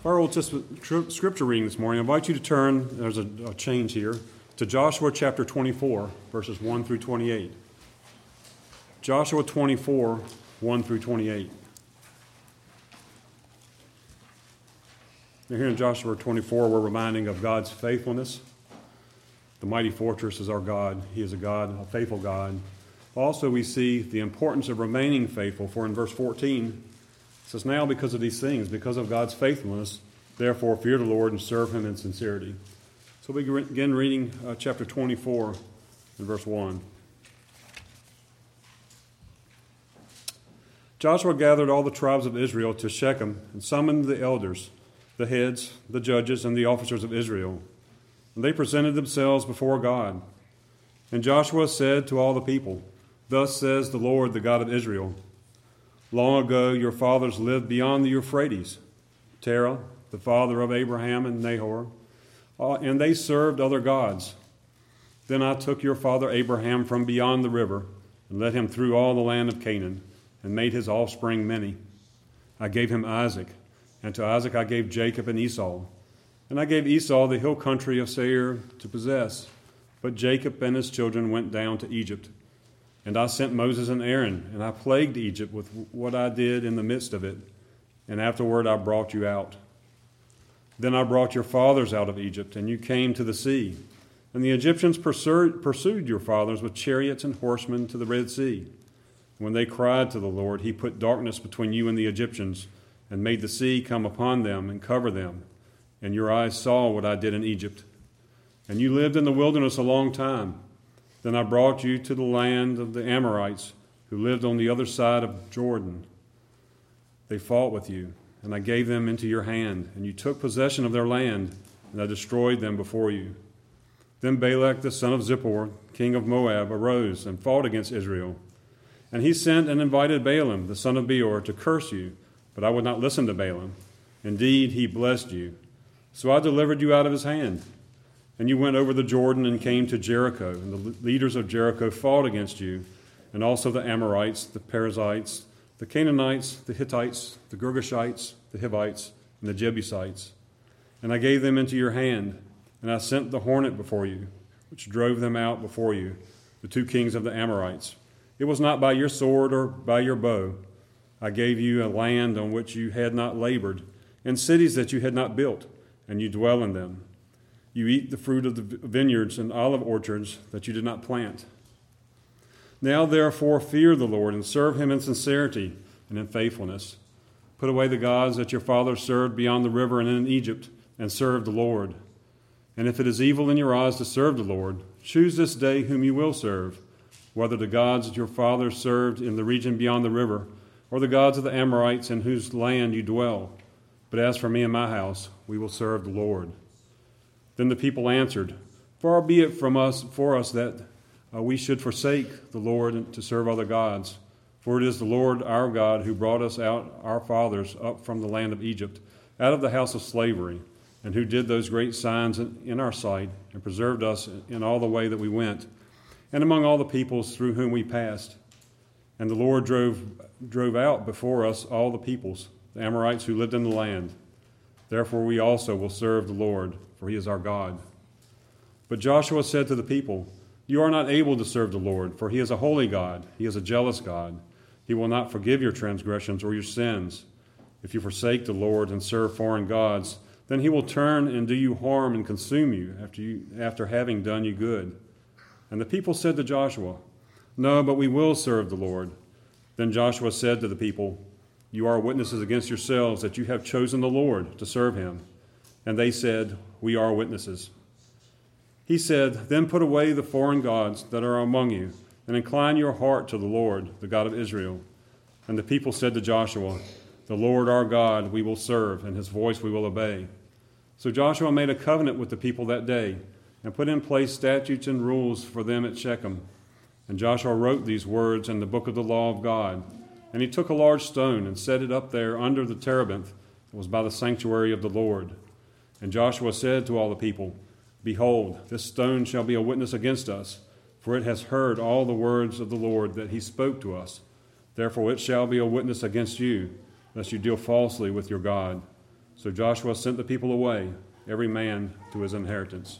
Our Old Testament scripture reading this morning, I invite you to turn, there's a change here, to Joshua chapter 24, verses 1 through 28. Joshua 24, 1 through 28. Now here in Joshua 24, we're reminding of God's faithfulness. The mighty fortress is our God. He is a faithful God. Also, we see the importance of remaining faithful, for in verse 14, it says, "Now because of these things, because of God's faithfulness, therefore fear the Lord and serve him in sincerity." So we begin reading chapter 24 and verse 1. Joshua gathered all the tribes of Israel to Shechem and summoned the elders, the heads, the judges, and the officers of Israel. And they presented themselves before God. And Joshua said to all the people, "Thus says the Lord, the God of Israel, long ago your fathers lived beyond the Euphrates, Terah, the father of Abraham and Nahor, and they served other gods. Then I took your father Abraham from beyond the river and led him through all the land of Canaan and made his offspring many. I gave him Isaac, and to Isaac I gave Jacob and Esau. And I gave Esau the hill country of Seir to possess, but Jacob and his children went down to Egypt. And I sent Moses and Aaron, and I plagued Egypt with what I did in the midst of it. And afterward I brought you out. Then I brought your fathers out of Egypt, and you came to the sea. And the Egyptians pursued your fathers with chariots and horsemen to the Red Sea. When they cried to the Lord, he put darkness between you and the Egyptians, and made the sea come upon them and cover them. And your eyes saw what I did in Egypt. And you lived in the wilderness a long time. Then I brought you to the land of the Amorites, who lived on the other side of Jordan. They fought with you, and I gave them into your hand, and you took possession of their land, and I destroyed them before you. Then Balak the son of Zippor, king of Moab, arose and fought against Israel. And he sent and invited Balaam, the son of Beor, to curse you, but I would not listen to Balaam. Indeed, he blessed you. So I delivered you out of his hand. And you went over the Jordan and came to Jericho, and the leaders of Jericho fought against you, and also the Amorites, the Perizzites, the Canaanites, the Hittites, the Girgashites, the Hivites, and the Jebusites. And I gave them into your hand, and I sent the hornet before you, which drove them out before you, the two kings of the Amorites. It was not by your sword or by your bow. I gave you a land on which you had not labored, and cities that you had not built, and you dwell in them. You eat the fruit of the vineyards and olive orchards that you did not plant. Now, therefore, fear the Lord and serve him in sincerity and in faithfulness. Put away the gods that your fathers served beyond the river and in Egypt, and serve the Lord. And if it is evil in your eyes to serve the Lord, choose this day whom you will serve, whether the gods that your fathers served in the region beyond the river, or the gods of the Amorites in whose land you dwell. But as for me and my house, we will serve the Lord." Then the people answered, "Far be it for us that we should forsake the Lord to serve other gods. For it is the Lord our God who brought us out, our fathers, up from the land of Egypt, out of the house of slavery, and who did those great signs in our sight, and preserved us in all the way that we went, and among all the peoples through whom we passed. And the Lord drove out before us all the peoples, the Amorites who lived in the land. Therefore we also will serve the Lord, for he is our God." But Joshua said to the people, "You are not able to serve the Lord, for he is a holy God. He is a jealous God. He will not forgive your transgressions or your sins. If you forsake the Lord and serve foreign gods, then he will turn and do you harm and consume you after having done you good." And the people said to Joshua, "No, but we will serve the Lord." Then Joshua said to the people, "You are witnesses against yourselves that you have chosen the Lord to serve him." And they said, "We are witnesses." He said, "Then put away the foreign gods that are among you, and incline your heart to the Lord, the God of Israel." And the people said to Joshua, "The Lord our God we will serve, and his voice we will obey." So Joshua made a covenant with the people that day, and put in place statutes and rules for them at Shechem. And Joshua wrote these words in the book of the law of God. And he took a large stone and set it up there under the terebinth that was by the sanctuary of the Lord. And Joshua said to all the people, "Behold, this stone shall be a witness against us, for it has heard all the words of the Lord that he spoke to us. Therefore it shall be a witness against you, lest you deal falsely with your God. So Joshua sent the people away, every man to his inheritance.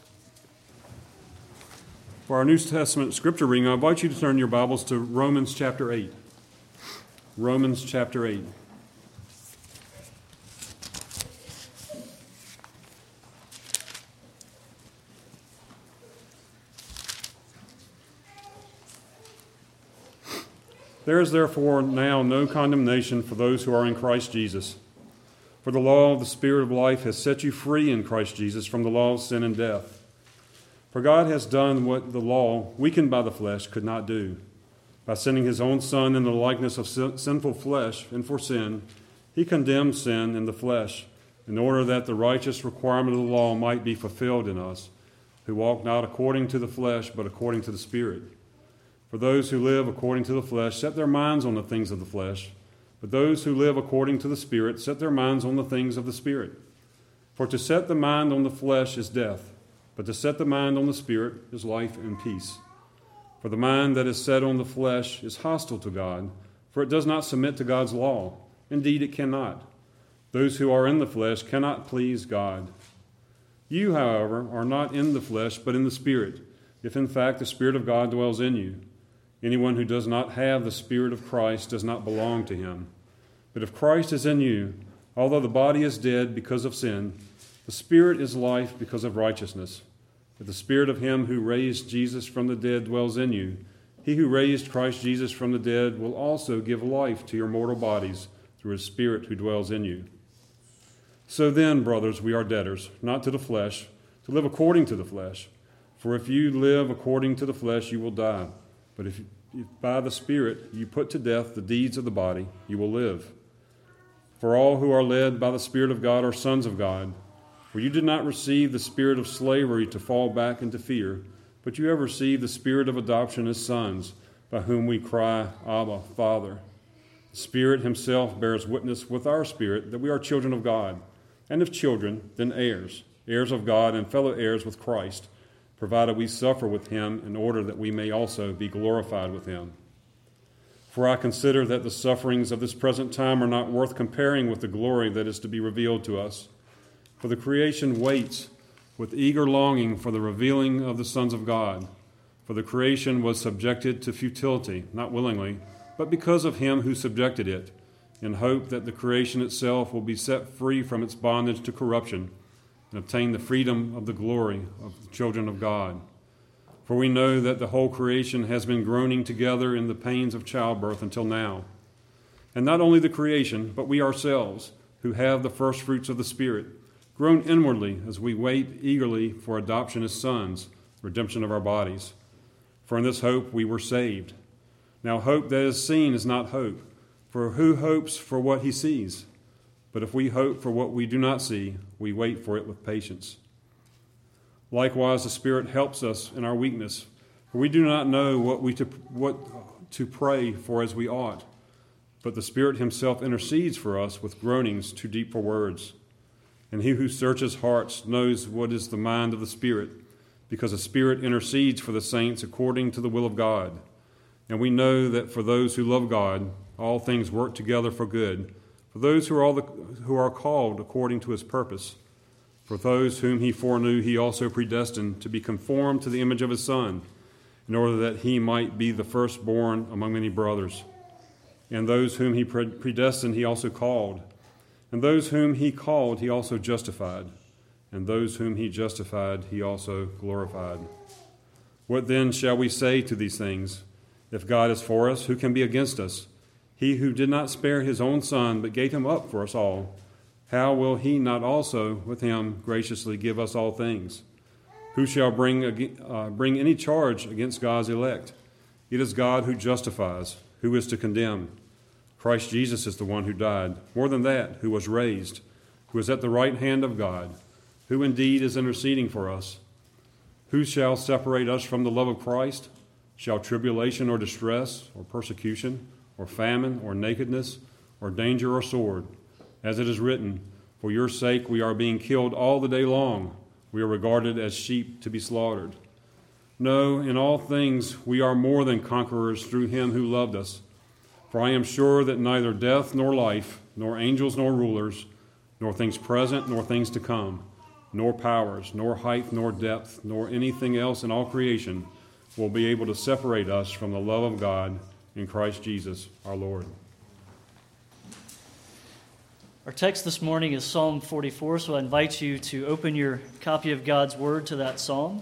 For our New Testament scripture reading, I invite you to turn your Bibles to Romans chapter 8. Romans chapter 8. There is therefore now no condemnation for those who are in Christ Jesus. For the law of the Spirit of life has set you free in Christ Jesus from the law of sin and death. For God has done what the law, weakened by the flesh, could not do. By sending his own Son in the likeness of sinful flesh, and for sin, he condemned sin in the flesh, in order that the righteous requirement of the law might be fulfilled in us, who walk not according to the flesh, but according to the Spirit. For those who live according to the flesh set their minds on the things of the flesh, but those who live according to the Spirit set their minds on the things of the Spirit. For to set the mind on the flesh is death, but to set the mind on the Spirit is life and peace. For the mind that is set on the flesh is hostile to God, for it does not submit to God's law. Indeed, it cannot. Those who are in the flesh cannot please God. You, however, are not in the flesh, but in the Spirit, if in fact the Spirit of God dwells in you. Anyone who does not have the Spirit of Christ does not belong to him. But if Christ is in you, although the body is dead because of sin, the Spirit is life because of righteousness. If the Spirit of him who raised Jesus from the dead dwells in you, he who raised Christ Jesus from the dead will also give life to your mortal bodies through his Spirit who dwells in you. So then, brothers, we are debtors, not to the flesh, to live according to the flesh. For if you live according to the flesh, you will die. But if by the Spirit you put to death the deeds of the body, you will live. For all who are led by the Spirit of God are sons of God. For you did not receive the spirit of slavery to fall back into fear, but you have received the Spirit of adoption as sons, by whom we cry, Abba, Father. The Spirit himself bears witness with our spirit that we are children of God, and if children, then heirs, heirs of God and fellow heirs with Christ, provided we suffer with him in order that we may also be glorified with him. For I consider that the sufferings of this present time are not worth comparing with the glory that is to be revealed to us. For the creation waits with eager longing for the revealing of the sons of God. For the creation was subjected to futility, not willingly, but because of him who subjected it, in hope that the creation itself will be set free from its bondage to corruption, and obtain the freedom of the glory of the children of God. For we know that the whole creation has been groaning together in the pains of childbirth until now. And not only the creation, but we ourselves, who have the first fruits of the Spirit, groan inwardly as we wait eagerly for adoption as sons, redemption of our bodies. For in this hope we were saved. Now hope that is seen is not hope, for who hopes for what he sees? But if we hope for what we do not see, we wait for it with patience. Likewise, the Spirit helps us in our weakness, for we do not know what to pray for as we ought. But the Spirit himself intercedes for us with groanings too deep for words. And he who searches hearts knows what is the mind of the Spirit, because the Spirit intercedes for the saints according to the will of God. And we know that for those who love God, all things work together for good, for those who are called according to his purpose. For those whom he foreknew, he also predestined to be conformed to the image of his Son, in order that he might be the firstborn among many brothers. And those whom he predestined, he also called. And those whom he called, he also justified. And those whom he justified, he also glorified. What then shall we say to these things? If God is for us, who can be against us? He who did not spare his own Son, but gave him up for us all, how will he not also with him graciously give us all things? Who shall bring any charge against God's elect? It is God who justifies. Who is to condemn? Christ Jesus is the one who died. More than that, who was raised, who is at the right hand of God, who indeed is interceding for us. Who shall separate us from the love of Christ? Shall tribulation or distress or persecution or famine or nakedness or danger or sword? As it is written, for your sake we are being killed all the day long. We are regarded as sheep to be slaughtered. No, in all things we are more than conquerors through him who loved us. For I am sure that neither death nor life, nor angels nor rulers, nor things present, nor things to come, nor powers, nor height, nor depth, nor anything else in all creation will be able to separate us from the love of God in Christ Jesus our Lord. Our text this morning is Psalm 44, so I invite you to open your copy of God's Word to that psalm.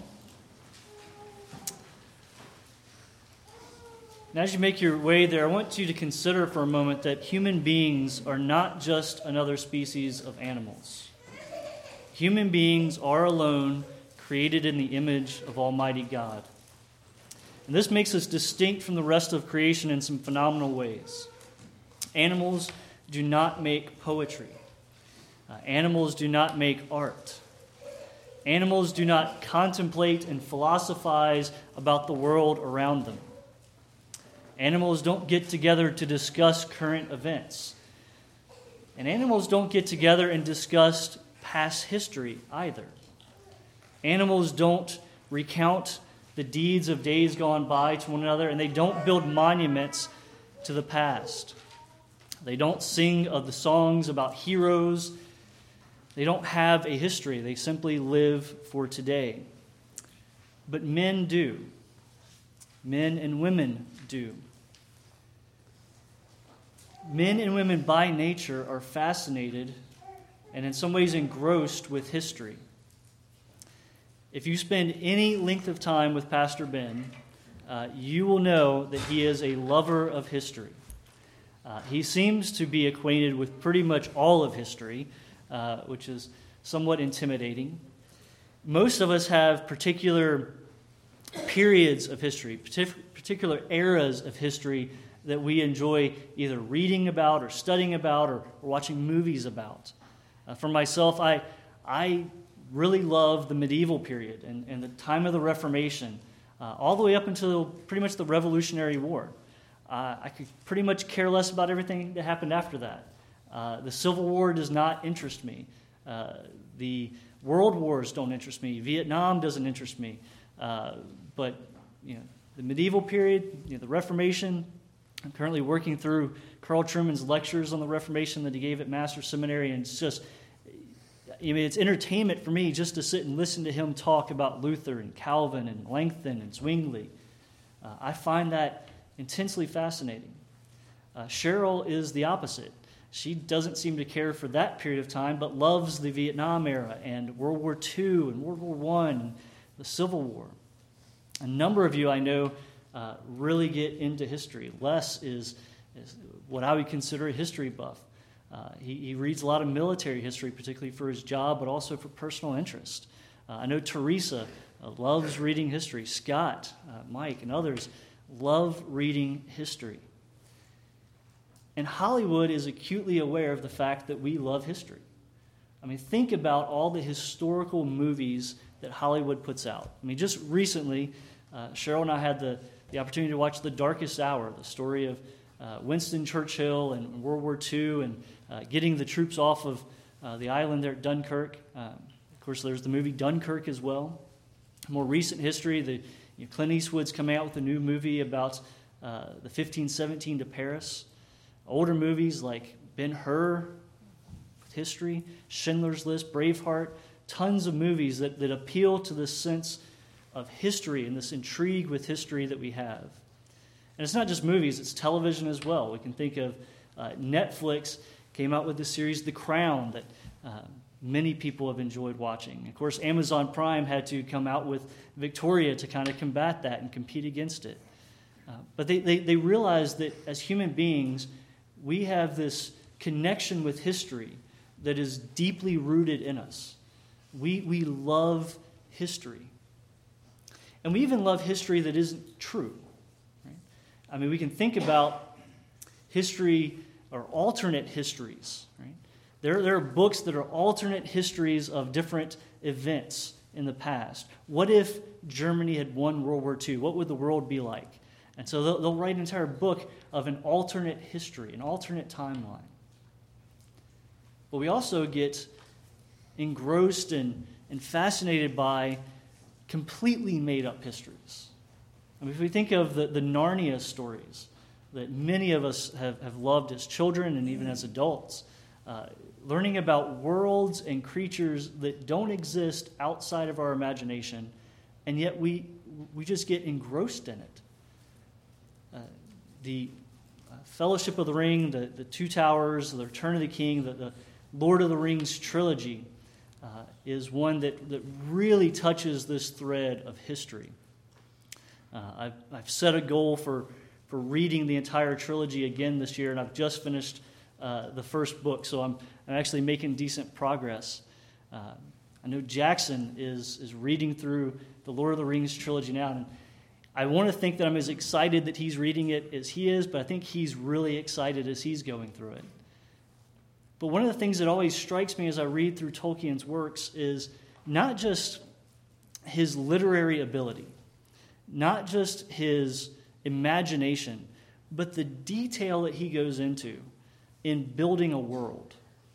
And as you make your way there, I want you to consider for a moment that human beings are not just another species of animals. Human beings are alone, created in the image of Almighty God. And this makes us distinct from the rest of creation in some phenomenal ways. Animals do not make poetry. Animals do not make art. Animals do not contemplate and philosophize about the world around them. Animals don't get together to discuss current events. And animals don't get together and discuss past history either. Animals don't recount the deeds of days gone by to one another, and they don't build monuments to the past. They don't sing of the songs about heroes. They don't have a history. They simply live for today. But men do. Men and women do. Men and women by nature are fascinated and in some ways engrossed with history. If you spend any length of time with Pastor Ben, you will know that he is a lover of history. He seems to be acquainted with pretty much all of history, which is somewhat intimidating. Most of us have particular periods of history, particular eras of history that we enjoy either reading about or studying about or watching movies about. For myself, I really love the medieval period and the time of the Reformation, all the way up until pretty much the Revolutionary War. I could pretty much care less about everything that happened after that. The Civil War does not interest me. The World Wars don't interest me. Vietnam doesn't interest me. But the medieval period, the Reformation. I'm currently working through Carl Trueman's lectures on the Reformation that he gave at Master's Seminary, and it's just, it's entertainment for me just to sit and listen to him talk about Luther and Calvin and Langton and Zwingli. I find that intensely fascinating. Cheryl is the opposite. She doesn't seem to care for that period of time, but loves the Vietnam era and World War II and World War I and the Civil War. A number of you I know really get into history. Les is what I would consider a history buff. He reads a lot of military history, particularly for his job, but also for personal interest. I know Teresa loves reading history. Scott, Mike, and others love reading history. And Hollywood is acutely aware of the fact that we love history. I mean, think about all the historical movies that Hollywood puts out. I mean, just recently, Cheryl and I had the opportunity to watch The Darkest Hour, the story of Winston Churchill and World War II and getting the troops off of the island there at Dunkirk. Of course, there's the movie Dunkirk as well. More recent history, Clint Eastwood's coming out with a new movie about the 1517 to Paris. Older movies like Ben-Hur, history, Schindler's List, Braveheart, tons of movies that appeal to this sense of history and this intrigue with history that we have. And it's not just movies, it's television as well. We can think of Netflix came out with the series The Crown that many people have enjoyed watching. Of course, Amazon Prime had to come out with Victoria to kind of combat that and compete against it. But they realized that as human beings, we have this connection with history that is deeply rooted in us. We love history. And we even love history that isn't true. Right? I mean, we can think about history or alternate histories. Right? There are books that are alternate histories of different events in the past. What if Germany had won World War II? What would the world be like? And so they'll write an entire book of an alternate history, an alternate timeline. But we also get engrossed and fascinated by completely made-up histories. I mean, if we think of the Narnia stories that many of us have loved as children and even as adults, learning about worlds and creatures that don't exist outside of our imagination, and yet we just get engrossed in it. The Fellowship of the Ring, the Two Towers, the Return of the King, the Lord of the Rings trilogy is one that really touches this thread of history. I've set a goal for reading the entire trilogy again this year, and I've just finished the first book, so I'm actually making decent progress. I know Jackson is reading through the Lord of the Rings trilogy now, and I want to think that I'm as excited that he's reading it as he is, but I think he's really excited as he's going through it. But one of the things that always strikes me as I read through Tolkien's works is not just his literary ability, not just his imagination, but the detail that he goes into in building a world.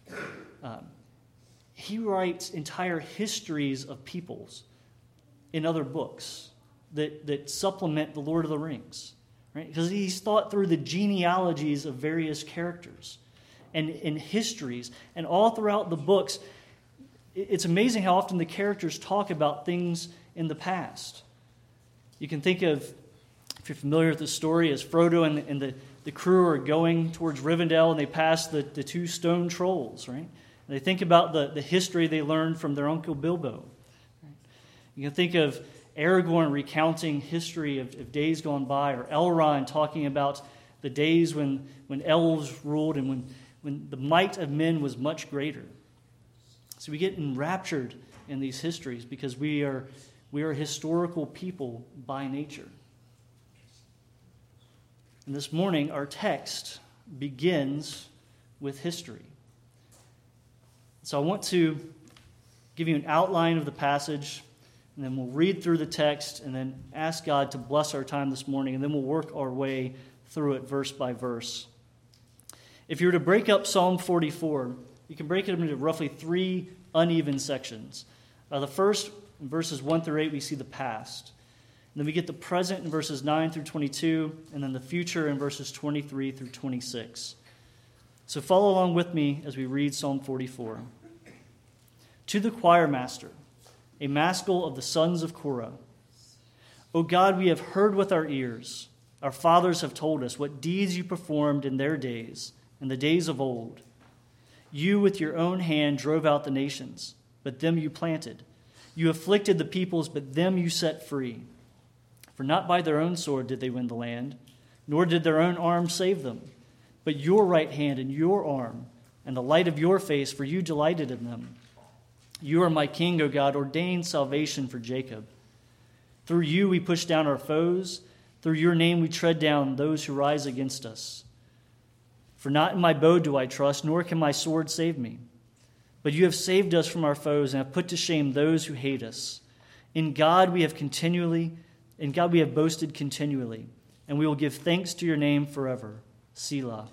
He writes entire histories of peoples in other books that supplement the Lord of the Rings, right? Because he's thought through the genealogies of various characters and histories, and all throughout the books, it's amazing how often the characters talk about things in the past. You can think of, if you're familiar with the story, as Frodo and the crew are going towards Rivendell, and they pass the two stone trolls, right? And they think about the history they learned from their Uncle Bilbo. Right? You can think of Aragorn recounting history of days gone by, or Elrond talking about the days when elves ruled and when the might of men was much greater. So we get enraptured in these histories because we are historical people by nature. And this morning, our text begins with history. So I want to give you an outline of the passage, and then we'll read through the text and then ask God to bless our time this morning, and then we'll work our way through it verse by verse. If you were to break up Psalm 44, you can break it into roughly 3 uneven sections. The first, in verses 1 through 8, we see the past. And then we get the present in verses 9 through 22, and then the future in verses 23 through 26. So follow along with me as we read Psalm 44. To the choir master, a maskil of the sons of Korah. O God, we have heard with our ears. Our fathers have told us what deeds you performed in their days, in the days of old. You with your own hand drove out the nations, but them you planted. You afflicted the peoples, but them you set free. For not by their own sword did they win the land, nor did their own arm save them, but your right hand and your arm, and the light of your face, for you delighted in them. You are my king, O God, ordained salvation for Jacob. Through you we push down our foes. Through your name we tread down those who rise against us. For not in my bow do I trust, nor can my sword save me. But you have saved us from our foes and have put to shame those who hate us. In God we have boasted continually, and we will give thanks to your name forever. Selah.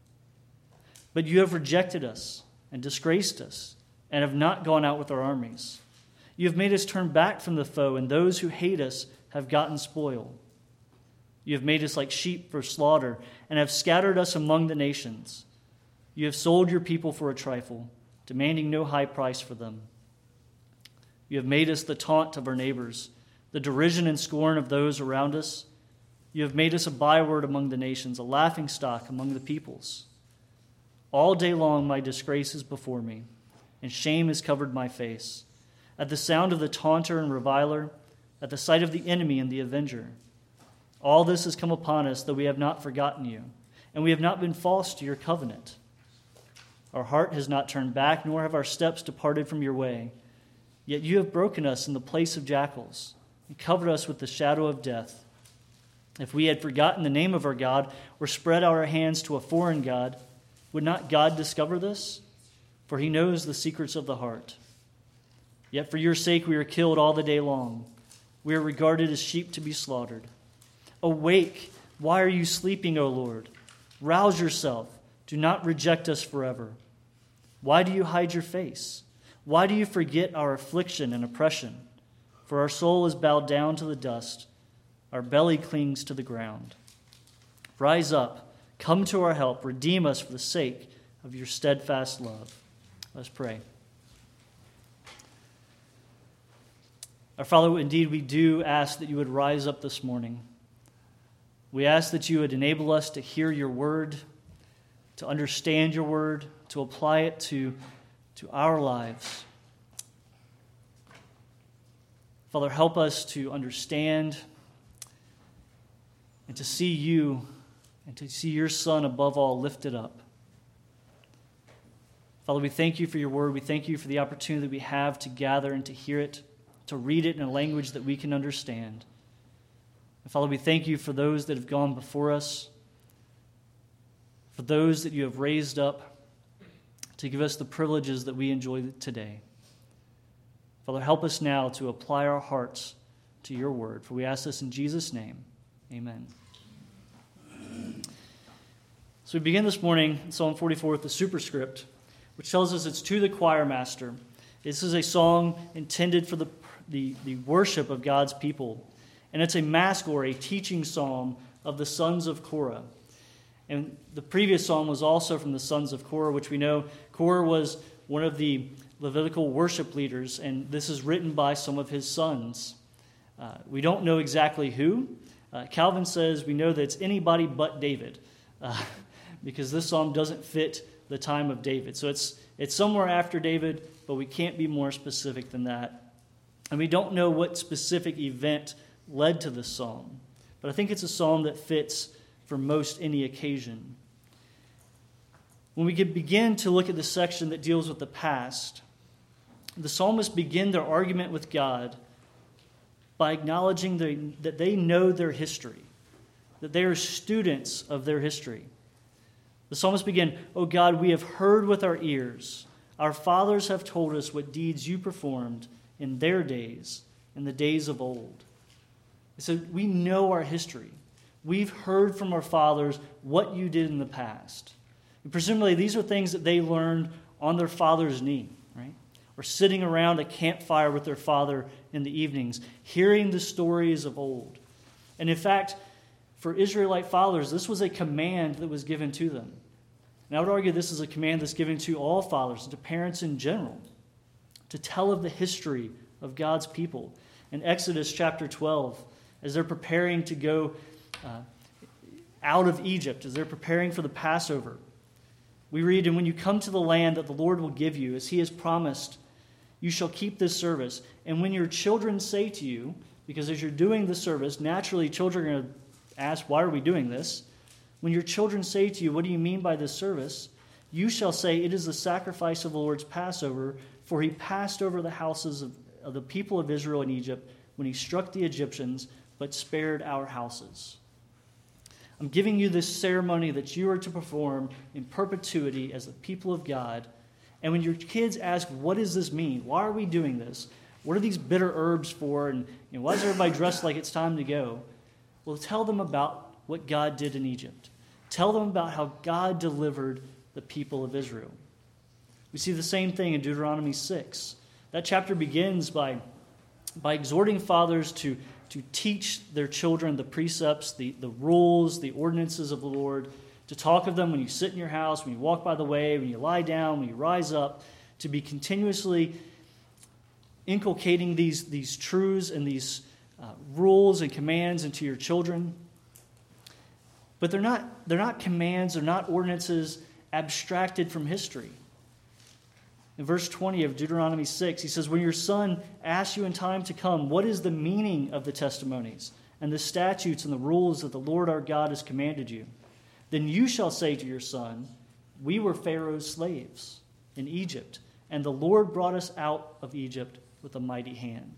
But you have rejected us and disgraced us, and have not gone out with our armies. You have made us turn back from the foe, and those who hate us have gotten spoil. You have made us like sheep for slaughter, and have scattered us among the nations. You have sold your people for a trifle, demanding no high price for them. You have made us the taunt of our neighbors, the derision and scorn of those around us. You have made us a byword among the nations, a laughingstock among the peoples. All day long my disgrace is before me, and shame has covered my face. At the sound of the taunter and reviler, at the sight of the enemy and the avenger. All this has come upon us, though we have not forgotten you, and we have not been false to your covenant. Our heart has not turned back, nor have our steps departed from your way. Yet you have broken us in the place of jackals, and covered us with the shadow of death. If we had forgotten the name of our God, or spread our hands to a foreign god, would not God discover this? For he knows the secrets of the heart. Yet for your sake we are killed all the day long. We are regarded as sheep to be slaughtered. Awake, why are you sleeping, O Lord? Rouse yourself, do not reject us forever. Why do you hide your face? Why do you forget our affliction and oppression? For our soul is bowed down to the dust, our belly clings to the ground. Rise up, come to our help, redeem us for the sake of your steadfast love. Let's pray. Our Father, indeed, we do ask that you would rise up this morning. We ask that you would enable us to hear your word, to understand your word, to apply it to our lives. Father, help us to understand and to see you and to see your Son above all lifted up. Father, we thank you for your word. We thank you for the opportunity that we have to gather and to hear it, to read it in a language that we can understand. And Father, we thank you for those that have gone before us, for those that you have raised up to give us the privileges that we enjoy today. Father, help us now to apply our hearts to your word. For we ask this in Jesus' name. Amen. So we begin this morning in Psalm 44 with the superscript, which tells us it's to the choir master. This is a song intended for the worship of God's people. And it's a mask or a teaching psalm of the sons of Korah. And the previous psalm was also from the sons of Korah, which we know Korah was one of the Levitical worship leaders, and this is written by some of his sons. We don't know exactly who. Calvin says we know that it's anybody but David, because this psalm doesn't fit the time of David. So it's somewhere after David, but we can't be more specific than that. And we don't know what specific event led to this psalm, but I think it's a psalm that fits for most any occasion. When we begin to look at the section that deals with the past, the psalmists begin their argument with God by acknowledging that they know their history, that they are students of their history. The psalmists begin, "O God, we have heard with our ears. Our fathers have told us what deeds you performed in their days, in the days of old." So we know our history. We've heard from our fathers what you did in the past. And presumably these are things that they learned on their father's knee, right? Or sitting around a campfire with their father in the evenings, hearing the stories of old. And in fact, for Israelite fathers, this was a command that was given to them. And I would argue this is a command that's given to all fathers, and to parents in general, to tell of the history of God's people. In Exodus chapter 12, as they're preparing to go out of Egypt, as they're preparing for the Passover, we read, "And when you come to the land that the Lord will give you, as he has promised, you shall keep this service. And when your children say to you," because as you're doing the service, naturally children are going to ask, "Why are we doing this?" "When your children say to you, 'What do you mean by this service?' you shall say, 'It is the sacrifice of the Lord's Passover, for he passed over the houses of the people of Israel in Egypt when he struck the Egyptians, but spared our houses.'" I'm giving you this ceremony that you are to perform in perpetuity as the people of God. And when your kids ask, "What does this mean? Why are we doing this? What are these bitter herbs for? And why is everybody dressed like it's time to go?" Well, tell them about what God did in Egypt. Tell them about how God delivered the people of Israel. We see the same thing in Deuteronomy 6. That chapter begins by exhorting fathers to teach their children the precepts, the rules, the ordinances of the Lord, to talk of them when you sit in your house, when you walk by the way, when you lie down, when you rise up, to be continuously inculcating these truths and these rules and commands into your children. But they're not commands, they're not ordinances abstracted from history. In verse 20 of Deuteronomy 6, he says, "When your son asks you in time to come, what is the meaning of the testimonies and the statutes and the rules that the Lord our God has commanded you? Then you shall say to your son, 'We were Pharaoh's slaves in Egypt, and the Lord brought us out of Egypt with a mighty hand.'"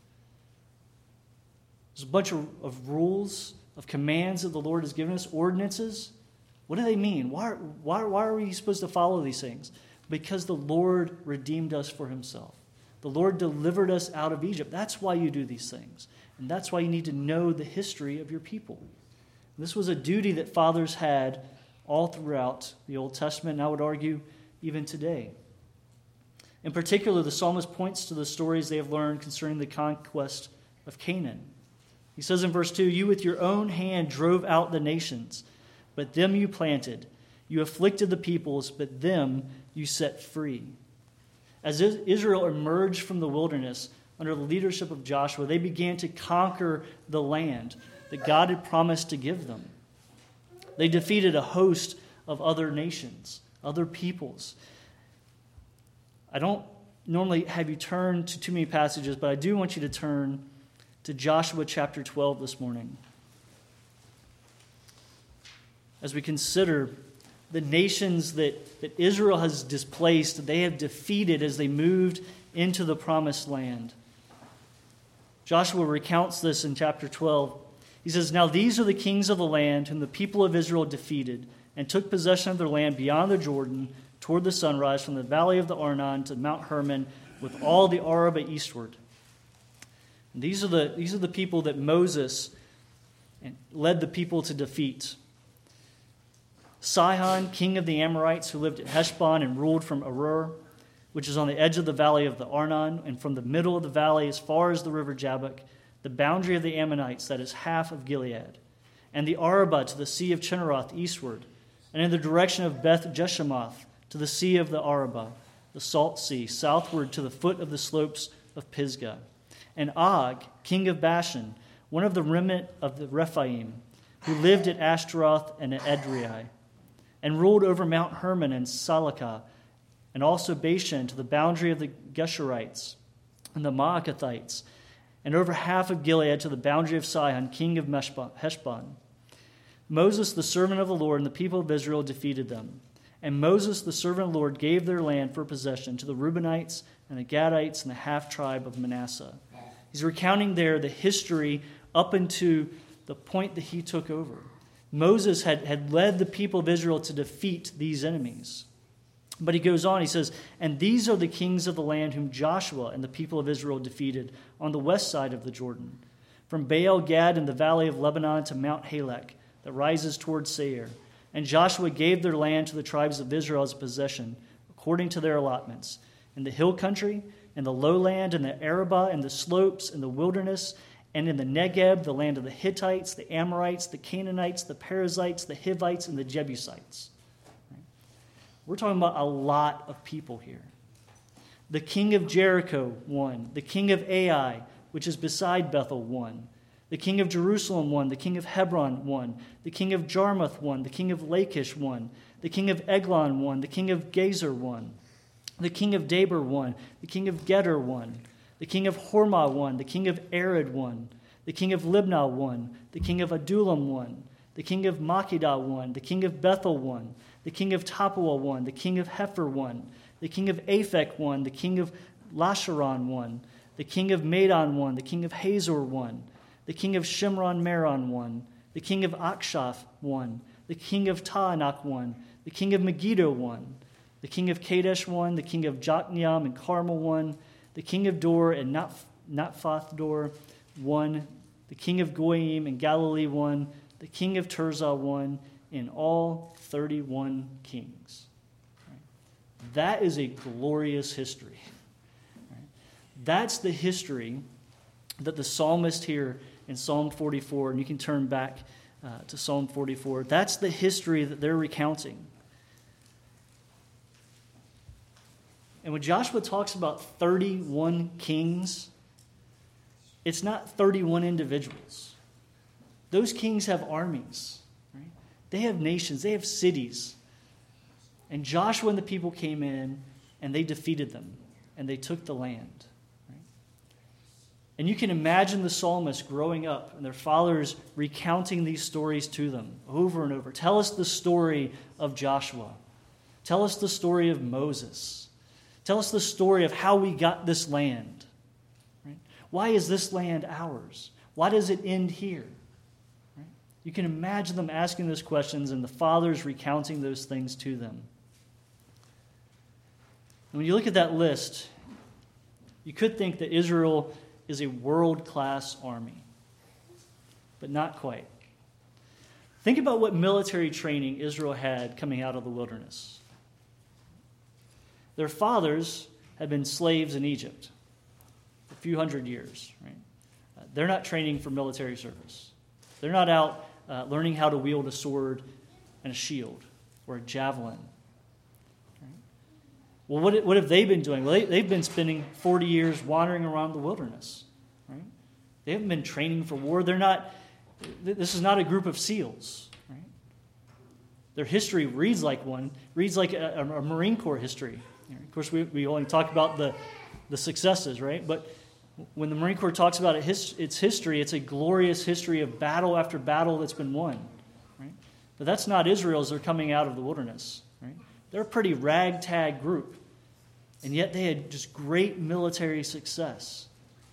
There's a bunch of rules, of commands that the Lord has given us, ordinances. What do they mean? Why are we supposed to follow these things? Because the Lord redeemed us for himself. The Lord delivered us out of Egypt. That's why you do these things. And that's why you need to know the history of your people. This was a duty that fathers had all throughout the Old Testament, and I would argue even today. In particular, the psalmist points to the stories they have learned concerning the conquest of Canaan. He says in verse 2, "You with your own hand drove out the nations, but them you planted. You afflicted the peoples, but them you set free." As Israel emerged from the wilderness under the leadership of Joshua, they began to conquer the land that God had promised to give them. They defeated a host of other nations, other peoples. I don't normally have you turn to too many passages, but I do want you to turn to Joshua chapter 12 this morning. As we consider the nations that Israel has displaced, they have defeated as they moved into the promised land. Joshua recounts this in chapter 12. He says, "Now these are the kings of the land whom the people of Israel defeated and took possession of their land beyond the Jordan toward the sunrise from the valley of the Arnon to Mount Hermon with all the Arabah eastward." And these are the people that Moses led the people to defeat. Sihon, king of the Amorites, who lived at Heshbon and ruled from Aroer, which is on the edge of the valley of the Arnon, and from the middle of the valley as far as the river Jabbok, the boundary of the Ammonites, that is half of Gilead, and the Arabah to the sea of Chinneroth eastward, and in the direction of Beth Jeshemoth to the sea of the Arabah, the salt sea, southward to the foot of the slopes of Pisgah. And Og, king of Bashan, one of the remnant of the Rephaim, who lived at Ashtaroth and at Edrei, and ruled over Mount Hermon and Salakah, and also Bashan to the boundary of the Geshurites and the Maacathites, and over half of Gilead to the boundary of Sihon, king of Heshbon. Moses, the servant of the Lord, and the people of Israel defeated them. And Moses, the servant of the Lord, gave their land for possession to the Reubenites and the Gadites and the half-tribe of Manasseh. He's recounting there the history up into the point that he took over. Moses had led the people of Israel to defeat these enemies. But he goes on, he says, "And these are the kings of the land whom Joshua and the people of Israel defeated on the west side of the Jordan, from Baal Gad in the valley of Lebanon to Mount Halak, that rises toward Seir. And Joshua gave their land to the tribes of Israel as a possession, according to their allotments, in the hill country, in the lowland, in the Arabah, in the slopes, in the wilderness, and in the Negeb, the land of the Hittites, the Amorites, the Canaanites, the Perizzites, the Hivites, and the Jebusites." We're talking about a lot of people here. The king of Jericho won. The king of Ai, which is beside Bethel, won. The king of Jerusalem won. The king of Hebron won. The king of Jarmuth won. The king of Lachish won. The king of Eglon won. The king of Gezer won. The king of Debir won. The king of Geder won. The king of Hormah won. The king of Arad won. The king of Libnah won. The king of Adullam won. The king of Makkedah won. The king of Bethel won. The king of Tappuah won. The king of Hepher won. The king of Aphek won. The king of Lasharon won. The king of Madon won. The king of Hazor won. The king of Shimron Meron won. The king of Akshaph won. The king of Taanach won. The king of Megiddo won. The king of Kadesh won. The king of Jokneam and Carmel won. The king of Dor and Naphath Dor won. The king of Goyim and Galilee won. The king of Tirzah won. In all, 31 kings. That is a glorious history. That's the history that the psalmist here in Psalm 44, and you can turn back to Psalm 44, that's the history that they're recounting. And when Joshua talks about 31 kings, it's not 31 individuals. Those kings have armies. Right? They have nations. They have cities. And Joshua and the people came in, and they defeated them, and they took the land. Right? And you can imagine the psalmist growing up, and their fathers recounting these stories to them over and over. Tell us the story of Joshua. Tell us the story of Moses. Tell us the story of how we got this land. Right? Why is this land ours? Why does it end here? Right? You can imagine them asking those questions and the fathers recounting those things to them. And when you look at that list, you could think that Israel is a world-class army, but not quite. Think about what military training Israel had coming out of the wilderness. Their fathers had been slaves in Egypt for a few hundred years. Right? They're not training for military service. They're not out learning how to wield a sword and a shield or a javelin. Right? Well, what have they been doing? Well, they've been spending 40 years wandering around the wilderness. Right? They haven't been training for war. This is not a group of SEALs. Right? Their history reads like a Marine Corps history. Of course, we only talk about the successes, right? But when the Marine Corps talks about its history, it's a glorious history of battle after battle that's been won. Right? But that's not Israel as they're coming out of the wilderness. Right? They're a pretty ragtag group, and yet they had just great military success.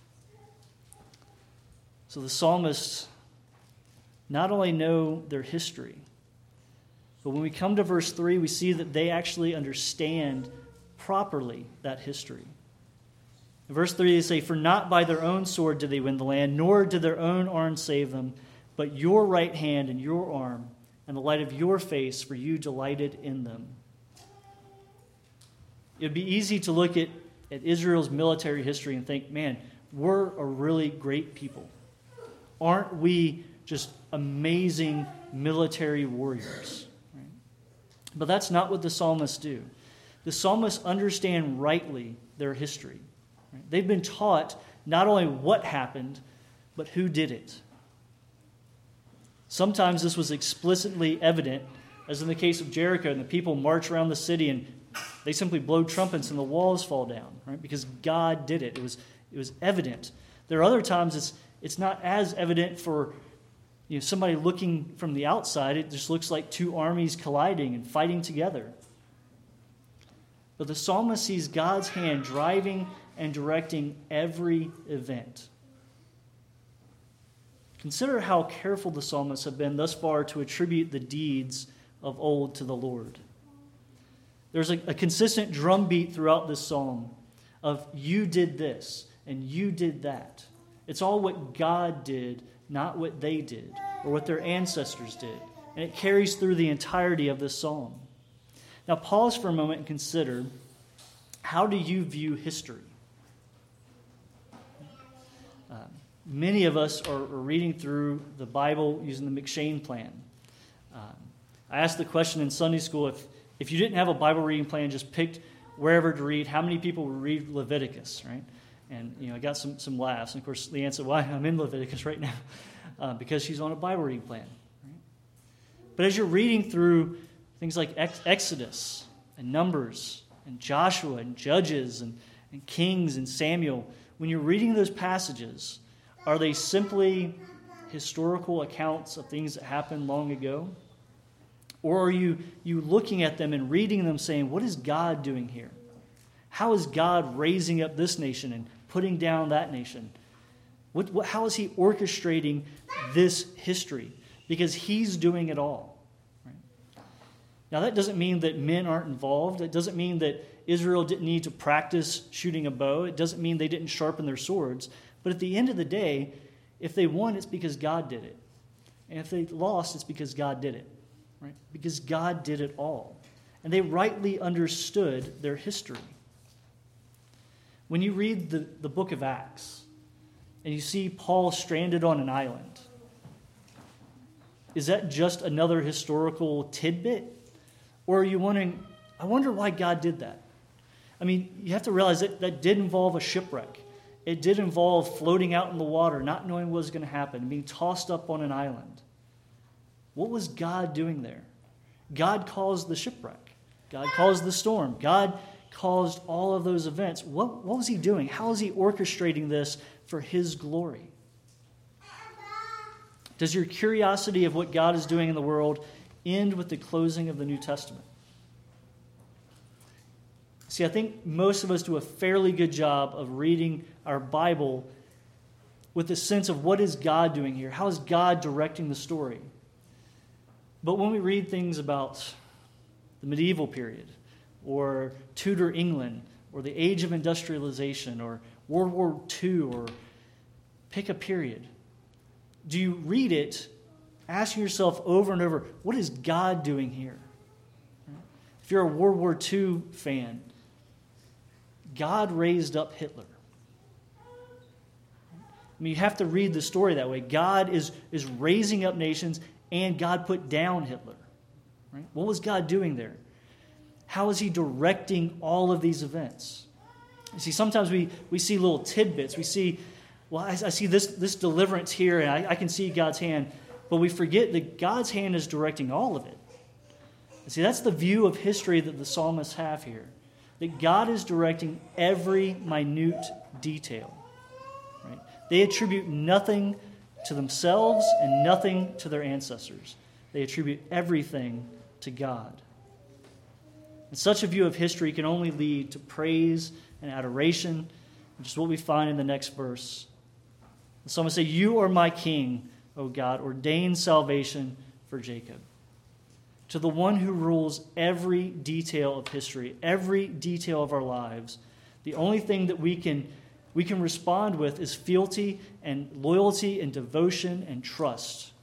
So the psalmists not only know their history, but when we come to verse 3, we see that they actually understand properly that history. In verse 3, they say, "For not by their own sword did they win the land, nor did their own arm save them, but your right hand and your arm, and the light of your face, for you delighted in them." It would be easy to look at Israel's military history and think, man, we're a really great people. Aren't we just amazing military warriors? Right? But that's not what the psalmists do. The psalmists understand rightly their history. Right? They've been taught not only what happened, but who did it. Sometimes this was explicitly evident, as in the case of Jericho, and the people march around the city and they simply blow trumpets and the walls fall down, right? Because God did it. It was evident. There are other times it's not as evident for somebody looking from the outside. It just looks like two armies colliding and fighting together. But the psalmist sees God's hand driving and directing every event. Consider how careful the psalmists have been thus far to attribute the deeds of old to the Lord. There's a consistent drumbeat throughout this psalm of you did this and you did that. It's all what God did, not what they did or what their ancestors did. And it carries through the entirety of this psalm. Now pause for a moment and consider, how do you view history? Many of us are reading through the Bible using the McShane plan. I asked the question in Sunday school, if you didn't have a Bible reading plan, just picked wherever to read, how many people would read Leviticus, right? And I got some laughs. And of course, Leanne said, "Why? I'm in Leviticus right now," because she's on a Bible reading plan. Right? But as you're reading through things like Exodus and Numbers and Joshua and Judges and Kings and Samuel, when you're reading those passages, are they simply historical accounts of things that happened long ago? Or are you looking at them and reading them saying, what is God doing here? How is God raising up this nation and putting down that nation? How is he orchestrating this history? Because he's doing it all. Right? Now that doesn't mean that men aren't involved. It doesn't mean that Israel didn't need to practice shooting a bow. It doesn't mean they didn't sharpen their swords. But at the end of the day, if they won, it's because God did it. And if they lost, it's because God did it. Right? Because God did it all. And they rightly understood their history. When you read the book of Acts and you see Paul stranded on an island, is that just another historical tidbit? Or are you wondering, I wonder why God did that? I mean, you have to realize that did involve a shipwreck. It did involve floating out in the water, not knowing what was going to happen, being tossed up on an island. What was God doing there? God caused the shipwreck. God caused the storm. God caused all of those events. What was he doing? How is he orchestrating this for his glory? Does your curiosity of what God is doing in the world end with the closing of the New Testament? See, I think most of us do a fairly good job of reading our Bible with a sense of what is God doing here? How is God directing the story? But when we read things about the medieval period, or Tudor England, or the age of industrialization, or World War II, or pick a period, do you read it asking yourself over and over, what is God doing here? If you're a World War II fan, God raised up Hitler. I mean, you have to read the story that way. God is raising up nations, and God put down Hitler. Right? What was God doing there? How is he directing all of these events? You see, sometimes we see little tidbits. We see, well, I see this deliverance here, and I can see God's hand. But we forget that God's hand is directing all of it. You see, that's the view of history that the psalmists have here. That God is directing every minute detail. Right? They attribute nothing to themselves and nothing to their ancestors. They attribute everything to God. And such a view of history can only lead to praise and adoration, which is what we find in the next verse. The psalmist says, "You are my king, O God, ordain salvation for Jacob." To the one who rules every detail of history, every detail of our lives, the only thing that we can respond with is fealty and loyalty and devotion and trust.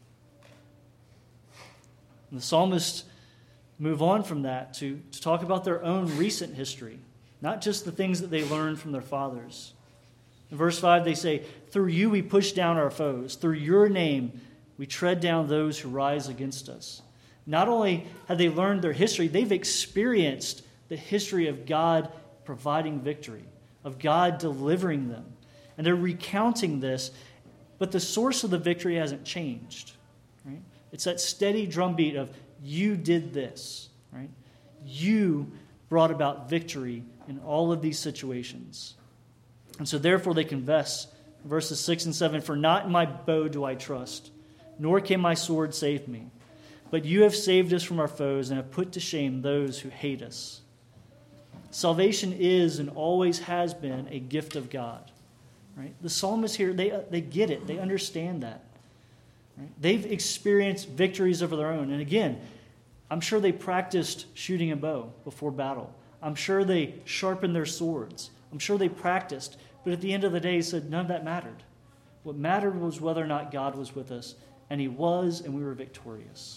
And the psalmists move on from that to talk about their own recent history, not just the things that they learned from their fathers. In verse 5, they say, "Through you we push down our foes. Through your name we tread down those who rise against us." Not only have they learned their history, they've experienced the history of God providing victory, of God delivering them. And they're recounting this, but the source of the victory hasn't changed. Right? It's that steady drumbeat of, you did this. Right? You brought about victory in all of these situations. And so therefore they confess, verses 6 and 7, "For not in my bow do I trust, nor can my sword save me. But you have saved us from our foes and have put to shame those who hate us." Salvation is and always has been a gift of God. Right? The psalmists here, they get it. They understand that. Right? They've experienced victories over their own. And again, I'm sure they practiced shooting a bow before battle. I'm sure they sharpened their swords. I'm sure they practiced. But at the end of the day, he said none of that mattered. What mattered was whether or not God was with us. And he was, and we were victorious.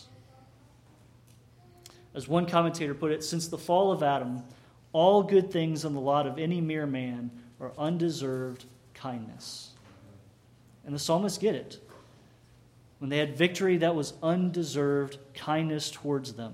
As one commentator put it, since the fall of Adam, all good things in the lot of any mere man are undeserved kindness. And the psalmists get it. When they had victory, that was undeserved kindness towards them.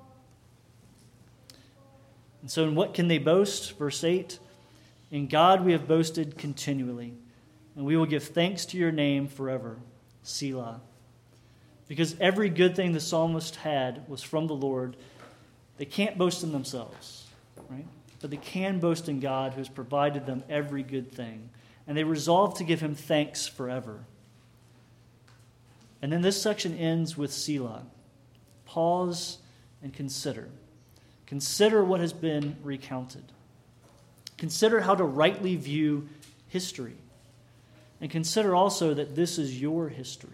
And so in what can they boast? Verse 8, "In God we have boasted continually, and we will give thanks to your name forever. Selah." Because every good thing the psalmist had was from the Lord. They can't boast in themselves, right? But they can boast in God, who has provided them every good thing. And they resolve to give him thanks forever. And then this section ends with Selah. Pause and consider. Consider what has been recounted. Consider how to rightly view history. And consider also that this is your history.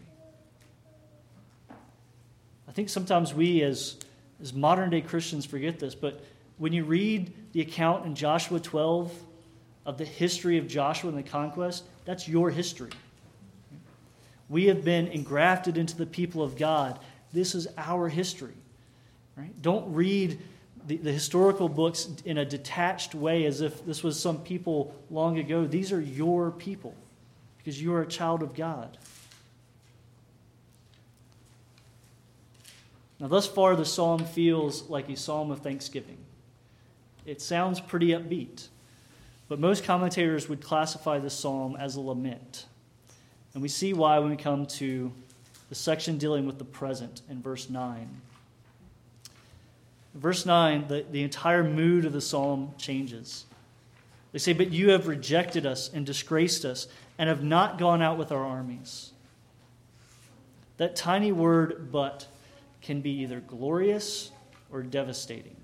I think sometimes we as modern-day Christians forget this, but when you read the account in Joshua 12 of the history of Joshua and the conquest, that's your history. We have been engrafted into the people of God. This is our history. Right? Don't read the historical books in a detached way as if this was some people long ago. These are your people because you are a child of God. Now, thus far, the psalm feels like a psalm of thanksgiving. It sounds pretty upbeat, but most commentators would classify this psalm as a lament. And we see why when we come to the section dealing with the present in verse 9. In verse 9, the entire mood of the psalm changes. They say, "But you have rejected us and disgraced us and have not gone out with our armies." That tiny word, "but," can be either glorious or devastating.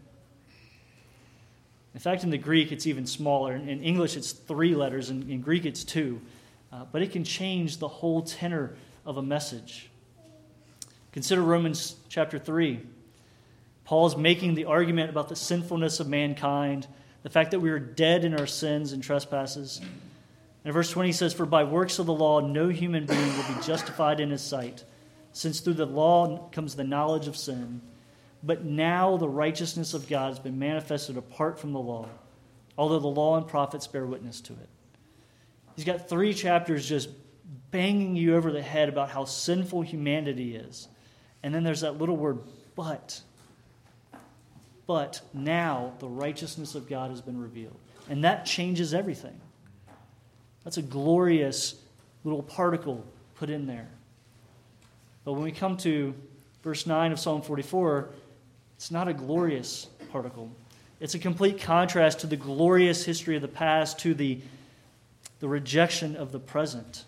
In fact, in the Greek, it's even smaller. In English, it's 3 letters. In Greek, it's 2. But it can change the whole tenor of a message. Consider Romans chapter 3. Paul's making the argument about the sinfulness of mankind, the fact that we are dead in our sins and trespasses. And in verse 20, he says, "For by works of the law, no human being will be justified in his sight, since through the law comes the knowledge of sin. But now the righteousness of God has been manifested apart from the law, although the law and prophets bear witness to it." He's got 3 chapters just banging you over the head about how sinful humanity is. And then there's that little word, "but." but now the righteousness of God has been revealed. And that changes everything. That's a glorious little particle put in there. But when we come to verse 9 of Psalm 44, it's not a glorious particle. It's a complete contrast to the glorious history of the past, to the rejection of the present.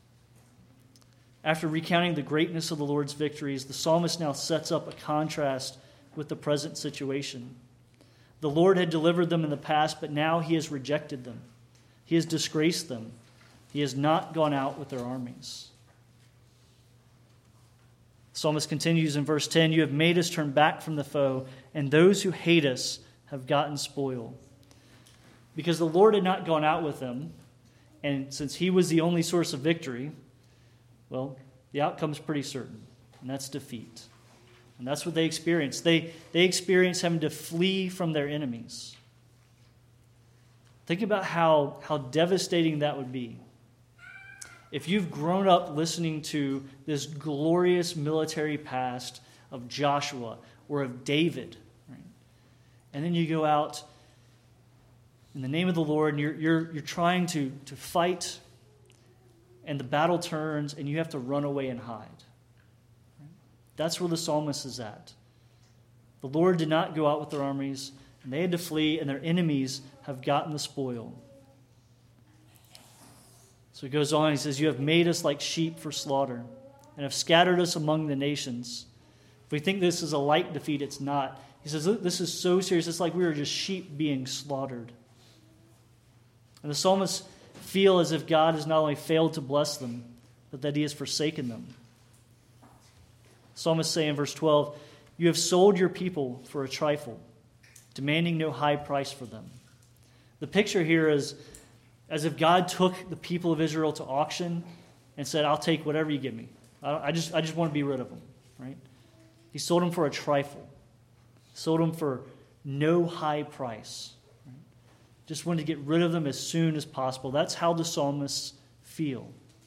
After recounting the greatness of the Lord's victories, the psalmist now sets up a contrast with the present situation. The Lord had delivered them in the past, but now he has rejected them. He has disgraced them. He has not gone out with their armies. The psalmist continues in verse 10, "You have made us turn back from the foe, and those who hate us have gotten spoil." Because the Lord had not gone out with them, and since he was the only source of victory, well, the outcome's pretty certain, and that's defeat. And that's what they experience. They experience having to flee from their enemies. Think about how devastating that would be. If you've grown up listening to this glorious military past of Joshua or of David, right? And then you go out in the name of the Lord and you're trying to fight, and the battle turns and you have to run away and hide. Right? That's where the psalmist is at. The Lord did not go out with their armies, and they had to flee, and their enemies have gotten the spoil. So he goes on, he says, "You have made us like sheep for slaughter, and have scattered us among the nations." If we think this is a light defeat, it's not. He says, this is so serious, it's like we were just sheep being slaughtered. And the psalmists feel as if God has not only failed to bless them, but that he has forsaken them. The psalmists say in verse 12, "You have sold your people for a trifle, demanding no high price for them." The picture here is as if God took the people of Israel to auction and said, "I'll take whatever you give me. I just want to be rid of them." Right? He sold them for a trifle. Sold them for no high price. Right? Just wanted to get rid of them as soon as possible. That's how the psalmists feel.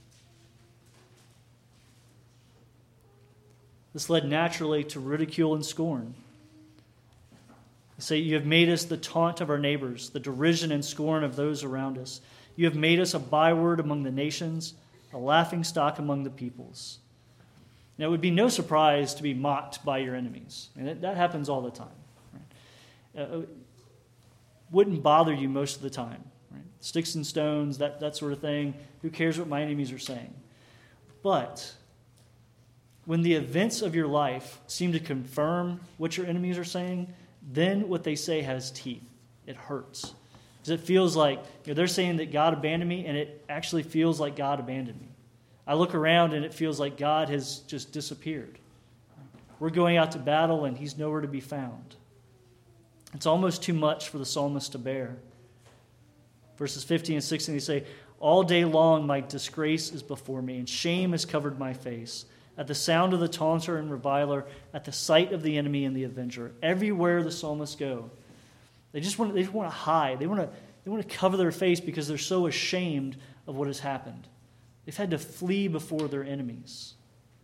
This led naturally to ridicule and scorn. They say, "You have made us the taunt of our neighbors, the derision and scorn of those around us. You have made us a byword among the nations, a laughingstock among the peoples." Now, it would be no surprise to be mocked by your enemies. And that happens all the time. Right? Wouldn't bother you most of the time. Right? Sticks and stones, that sort of thing. Who cares what my enemies are saying? But when the events of your life seem to confirm what your enemies are saying, then what they say has teeth. It hurts. Because it feels like they're saying that God abandoned me, and it actually feels like God abandoned me. I look around, and it feels like God has just disappeared. We're going out to battle, and he's nowhere to be found. It's almost too much for the psalmist to bear. Verses 15 and 16, they say, "All day long my disgrace is before me, and shame has covered my face. At the sound of the taunter and reviler, at the sight of the enemy and the avenger." Everywhere the psalmists go, they just want to hide. They want to cover their face because they're so ashamed of what has happened. They've had to flee before their enemies.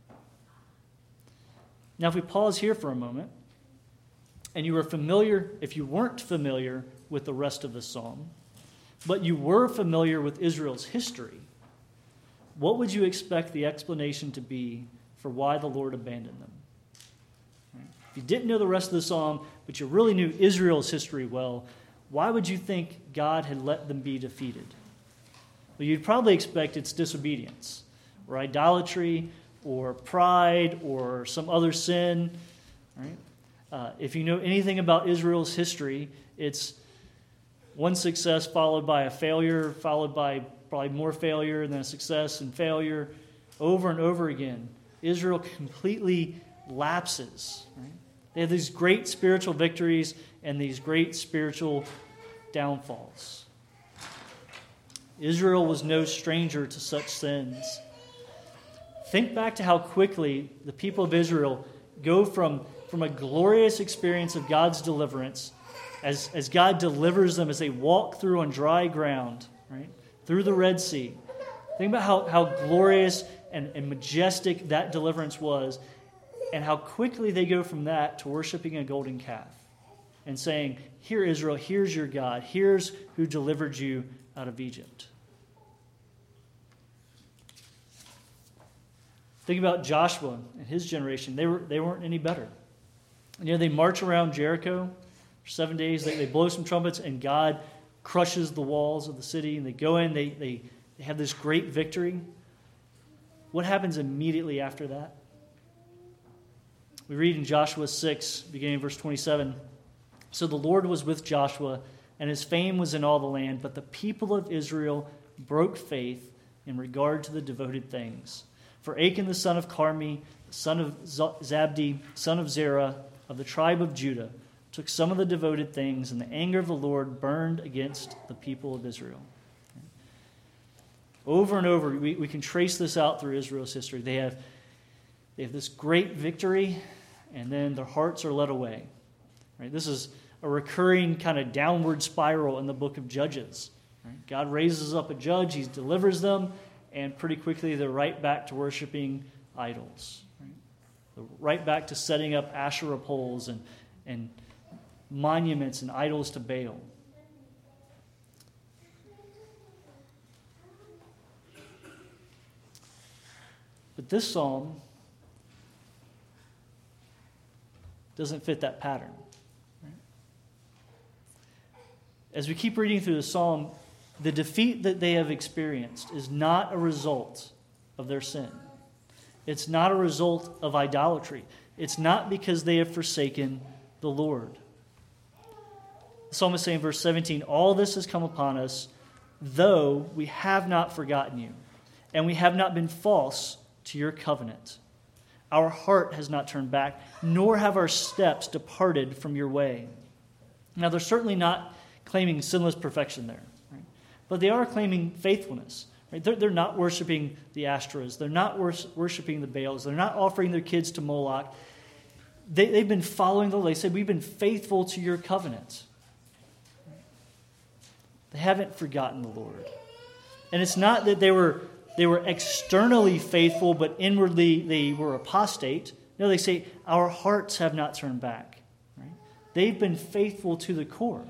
Now, if we pause here for a moment, and if you weren't familiar with the rest of the psalm, but you were familiar with Israel's history, what would you expect the explanation to be for why the Lord abandoned them? If you didn't know the rest of the psalm, but you really knew Israel's history well, why would you think God had let them be defeated? Well, you'd probably expect it's disobedience, or idolatry, or pride, or some other sin. Right? If you know anything about Israel's history, it's one success followed by a failure, followed by probably more failure, and then a success and failure, over and over again. Israel completely lapses. Right? They have these great spiritual victories and these great spiritual downfalls. Israel was no stranger to such sins. Think back to how quickly the people of Israel go from a glorious experience of God's deliverance as God delivers them as they walk through on dry ground, right, through the Red Sea. Think about how glorious and majestic that deliverance was, and how quickly they go from that to worshiping a golden calf. and saying, "Here, Israel, here's your God. Here's who delivered you out of Egypt." Think about Joshua and his generation. They weren't any better. They march around Jericho for 7 days. They blow some trumpets, and God crushes the walls of the city. And they go in. They have this great victory. What happens immediately after that? We read in Joshua 6, beginning in verse 27. "So the Lord was with Joshua, and his fame was in all the land, but the people of Israel broke faith in regard to the devoted things. For Achan the son of Carmi, son of Zabdi, son of Zerah, of the tribe of Judah, took some of the devoted things, and the anger of the Lord burned against the people of Israel." Over and over, we can trace this out through Israel's history. They have this great victory, and then their hearts are led away. Right? This is a recurring kind of downward spiral in the book of Judges. Right? God raises up a judge, he delivers them, and pretty quickly they're right back to worshiping idols. Right? They're right back to setting up Asherah poles and monuments and idols to Baal. But this psalm doesn't fit that pattern. Right? As we keep reading through the psalm, the defeat that they have experienced is not a result of their sin. It's not a result of idolatry. It's not because they have forsaken the Lord. The psalmist saying in verse 17, "All this has come upon us, though we have not forgotten you, and we have not been false to your covenant. Our heart has not turned back, nor have our steps departed from your way." Now, they're certainly not claiming sinless perfection there. Right? But they are claiming faithfulness. Right? They're not worshiping the Ashtoreths. They're not worshiping the Baals. They're not offering their kids to Moloch. They've been following the law. They said, "We've been faithful to your covenant." They haven't forgotten the Lord. And it's not that they were externally faithful, but inwardly they were apostate. No, they say, "Our hearts have not turned back." Right? They've been faithful to the core.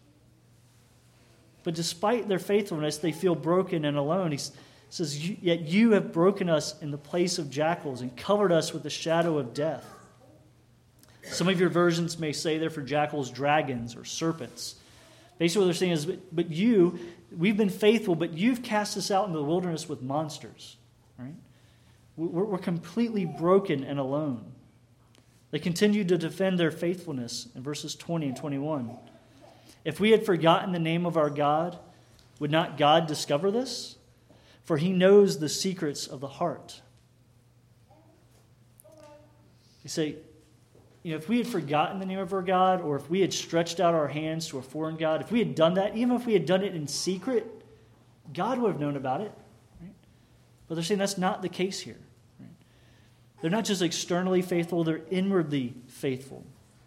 But despite their faithfulness, they feel broken and alone. He says, "Yet you have broken us in the place of jackals and covered us with the shadow of death." Some of your versions may say there for jackals, dragons or serpents. Basically what they're saying is, but you, we've been faithful, but you've cast us out into the wilderness with monsters. Right? We're completely broken and alone. They continue to defend their faithfulness in verses 20 and 21. "If we had forgotten the name of our God, would not God discover this? For he knows the secrets of the heart." They say, if we had forgotten the name of our God, or if we had stretched out our hands to a foreign God, if we had done that, even if we had done it in secret, God would have known about it. Right? But they're saying that's not the case here. Right? They're not just externally faithful, they're inwardly faithful.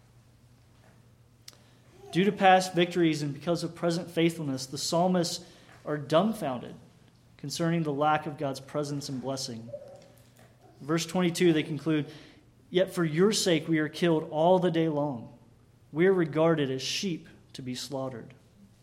Due to past victories and because of present faithfulness, the psalmists are dumbfounded concerning the lack of God's presence and blessing. Verse 22, they conclude, "Yet for your sake we are killed all the day long. We are regarded as sheep to be slaughtered."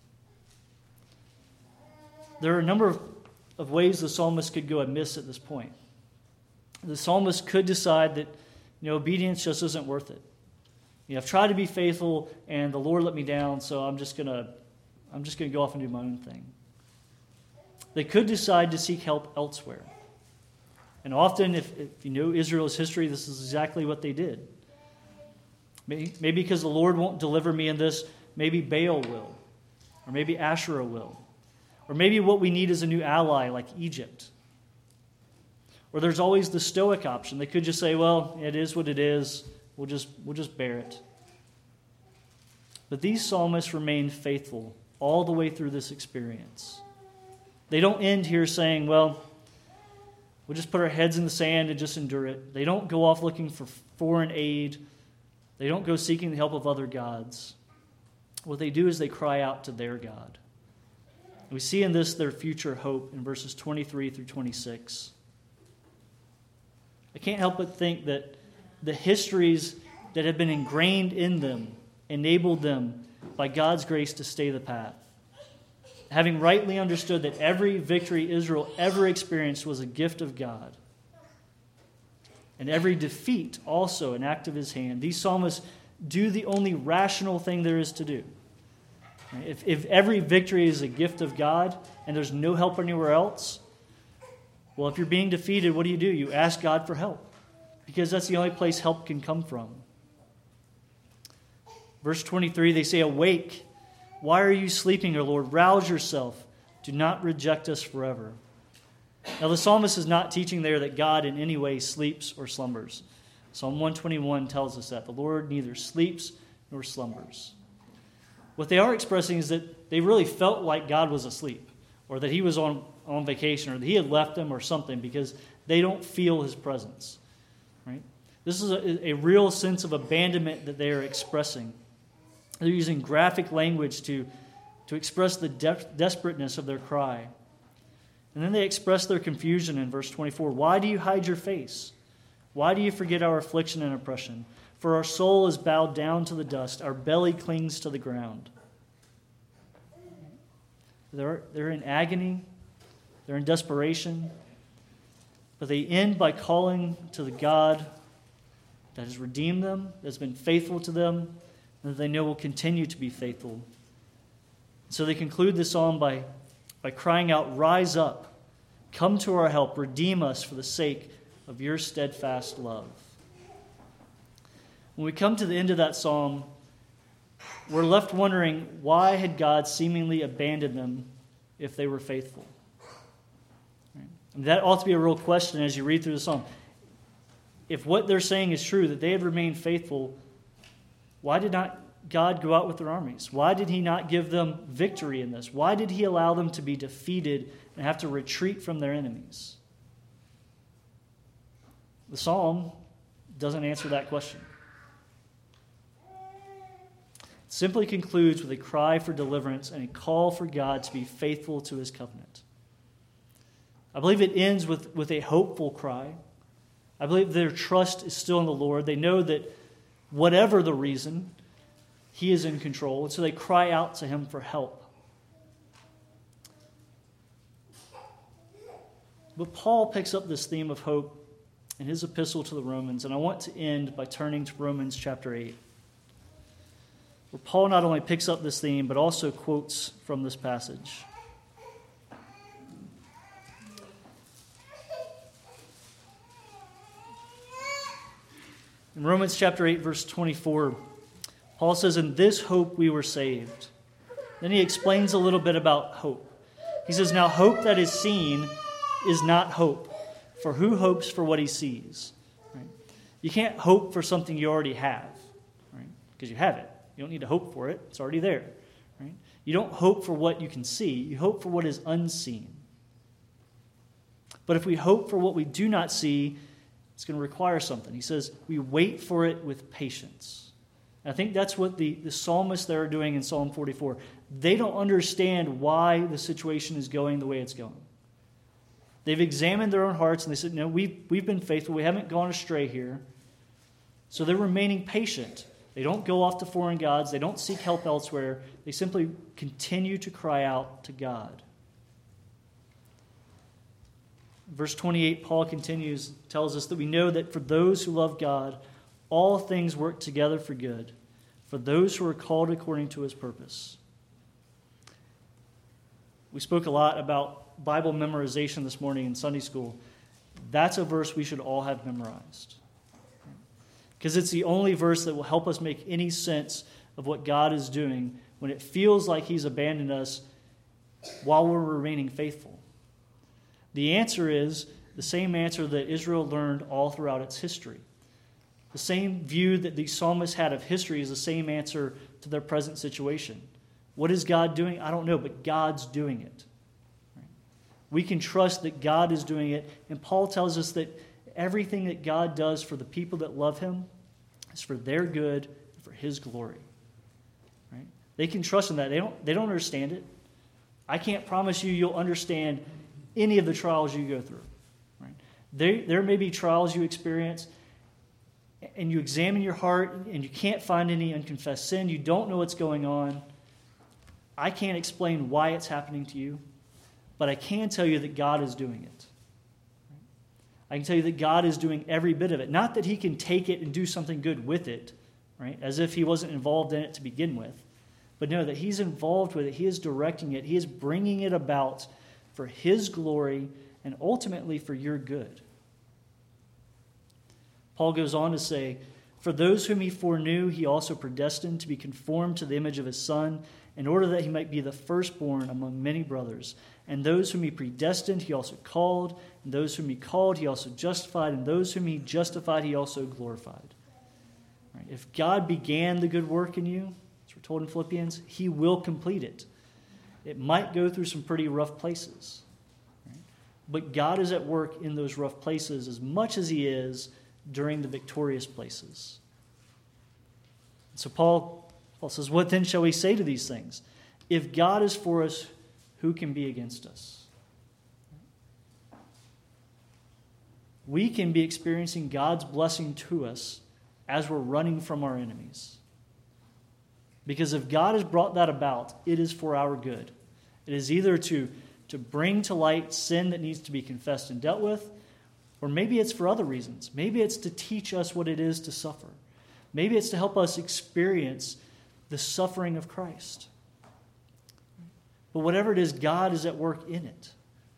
There are a number of ways the psalmist could go amiss at this point. The psalmist could decide that obedience just isn't worth it. I've tried to be faithful and the Lord let me down, so I'm just gonna go off and do my own thing. They could decide to seek help elsewhere. And often, if you know Israel's history, this is exactly what they did. Maybe because the Lord won't deliver me in this, maybe Baal will. Or maybe Asherah will. Or maybe what we need is a new ally like Egypt. Or there's always the Stoic option. They could just say, well, it is what it is. We'll just bear it. But these psalmists remain faithful all the way through this experience. They don't end here saying, well, we'll just put our heads in the sand and just endure it. They don't go off looking for foreign aid. They don't go seeking the help of other gods. What they do is they cry out to their God. And we see in this their future hope in verses 23 through 26. I can't help but think that the histories that have been ingrained in them enabled them by God's grace to stay the path. Having rightly understood that every victory Israel ever experienced was a gift of God, and every defeat also an act of his hand, these psalmists do the only rational thing there is to do. If every victory is a gift of God and there's no help anywhere else, well, if you're being defeated, what do? You ask God for help, because that's the only place help can come from. Verse 23, they say, "Awake, why are you sleeping, O Lord? Rouse yourself. Do not reject us forever." Now, the psalmist is not teaching there that God in any way sleeps or slumbers. Psalm 121 tells us that the Lord neither sleeps nor slumbers. What they are expressing is that they really felt like God was asleep, or that he was on vacation, or that he had left them or something, because they don't feel his presence. Right? This is a real sense of abandonment that they are expressing. They're using graphic language to express the desperateness of their cry. And then they express their confusion in verse 24. "Why do you hide your face? Why do you forget our affliction and oppression? For our soul is bowed down to the dust. Our belly clings to the ground." They're in agony. They're in desperation. But they end by calling to the God that has redeemed them, that has been faithful to them, and that they know will continue to be faithful. So they conclude the psalm by crying out, "Rise up, come to our help, redeem us for the sake of your steadfast love." When we come to the end of that psalm, we're left wondering, why had God seemingly abandoned them if they were faithful? And that ought to be a real question as you read through the psalm. If what they're saying is true, that they had remained faithful, why did not God go out with their armies? Why did he not give them victory in this? Why did he allow them to be defeated and have to retreat from their enemies? The psalm doesn't answer that question. It simply concludes with a cry for deliverance and a call for God to be faithful to his covenant. I believe it ends with a hopeful cry. I believe their trust is still in the Lord. They know that whatever the reason, he is in control, and so they cry out to him for help. But Paul picks up this theme of hope in his epistle to the Romans, and I want to end by turning to Romans chapter 8, where Paul not only picks up this theme, but also quotes from this passage. In Romans chapter 8, verse 24, Paul says, "In this hope we were saved." Then he explains a little bit about hope. He says, "Now hope that is seen is not hope, for who hopes for what he sees?" Right? You can't hope for something you already have, right? Because you have it. You don't need to hope for it. It's already there. Right? You don't hope for what you can see. You hope for what is unseen. But if we hope for what we do not see, it's going to require something. He says, we wait for it with patience. And I think that's what the psalmists there are doing in Psalm 44. They don't understand why the situation is going the way it's going. They've examined their own hearts and they said, no, we've been faithful. We haven't gone astray here. So they're remaining patient. They don't go off to foreign gods. They don't seek help elsewhere. They simply continue to cry out to God. Verse 28, Paul continues, tells us that we know that for those who love God, all things work together for good, for those who are called according to his purpose. We spoke a lot about Bible memorization this morning in Sunday school. That's a verse we should all have memorized, because it's the only verse that will help us make any sense of what God is doing when it feels like he's abandoned us while we're remaining faithful. The answer is the same answer that Israel learned all throughout its history. The same view that the psalmists had of history is the same answer to their present situation. What is God doing? I don't know, but God's doing it. We can trust that God is doing it, and Paul tells us that everything that God does for the people that love him is for their good and for his glory. Right? They can trust in that. They don't understand it. I can't promise you'll understand any of the trials you go through. Right? There may be trials you experience, and you examine your heart and you can't find any unconfessed sin, you don't know what's going on, I can't explain why it's happening to you, but I can tell you that God is doing it. I can tell you that God is doing every bit of it. Not that he can take it and do something good with it, right? As if he wasn't involved in it to begin with. But no, that he's involved with it. He is directing it. He is bringing it about for his glory and ultimately for your good. Paul goes on to say, "For those whom he foreknew, he also predestined to be conformed to the image of his Son, in order that he might be the firstborn among many brothers. And those whom he predestined, he also called. And those whom he called, he also justified. And those whom he justified, he also glorified." Right? If God began the good work in you, as we're told in Philippians, he will complete it. It might go through some pretty rough places. Right? But God is at work in those rough places as much as he is during the victorious places. So Paul says, "What then shall we say to these things? If God is for us, who can be against us?" We can be experiencing God's blessing to us as we're running from our enemies. Because if God has brought that about, it is for our good. It is either to bring to light sin that needs to be confessed and dealt with, or maybe it's for other reasons. Maybe it's to teach us what it is to suffer. Maybe it's to help us experience the suffering of Christ. But whatever it is, God is at work in it.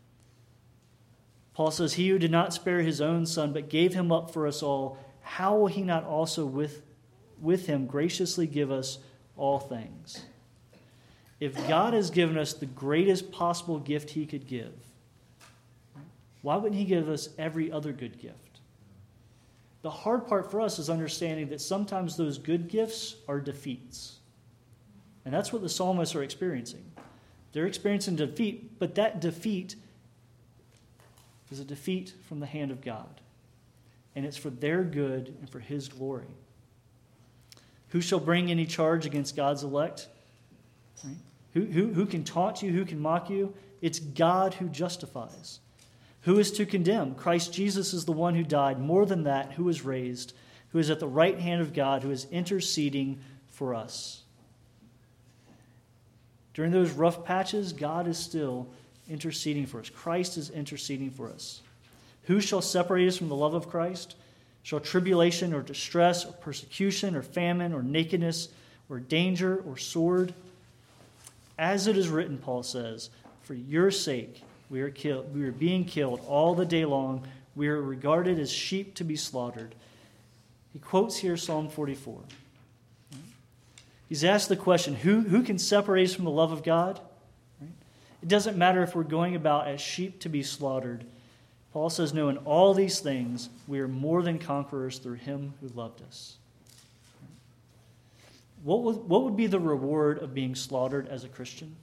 Paul says, "He who did not spare his own Son, but gave him up for us all, how will he not also with him graciously give us all things?" If God has given us the greatest possible gift he could give, why wouldn't he give us every other good gift? The hard part for us is understanding that sometimes those good gifts are defeats. And that's what the psalmists are experiencing. They're experiencing defeat, but that defeat is a defeat from the hand of God. And it's for their good and for his glory. Who shall bring any charge against God's elect? Right? Who can taunt you? Who can mock you? It's God who justifies. Who is to condemn? Christ Jesus is the one who died. More than that, who was raised, who is at the right hand of God, who is interceding for us. During those rough patches, God is still interceding for us. Christ is interceding for us. Who shall separate us from the love of Christ? Shall tribulation or distress or persecution or famine or nakedness or danger or sword? As it is written, Paul says, "For your sake we are being killed all the day long. We are regarded as sheep to be slaughtered." He quotes here Psalm 44. He's asked the question, who can separate us from the love of God? Right? It doesn't matter if we're going about as sheep to be slaughtered. Paul says, no, in all these things, we are more than conquerors through him who loved us. What would be the reward of being slaughtered as a Christian?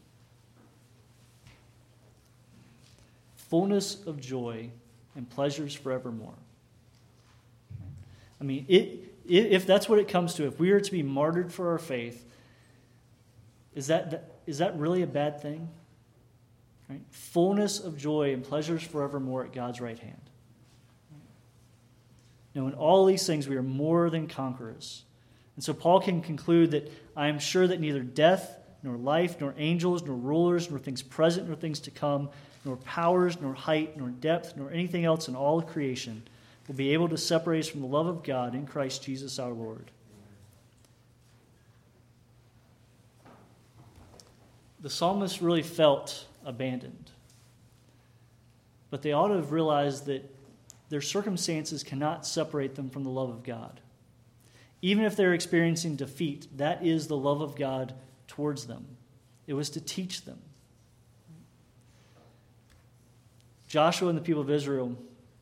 Fullness of joy and pleasures forevermore. I mean, if that's what it comes to, if we are to be martyred for our faith, is that really a bad thing? Right? Fullness of joy and pleasures forevermore at God's right hand. Now, in all these things, we are more than conquerors. And so Paul can conclude that I am sure that neither death, nor life, nor angels, nor rulers, nor things present, nor things to come, nor powers, nor height, nor depth, nor anything else in all creation will be able to separate us from the love of God in Christ Jesus our Lord. The psalmist really felt abandoned. But they ought to have realized that their circumstances cannot separate them from the love of God. Even if they're experiencing defeat, that is the love of God towards them. It was to teach them. Joshua and the people of Israel,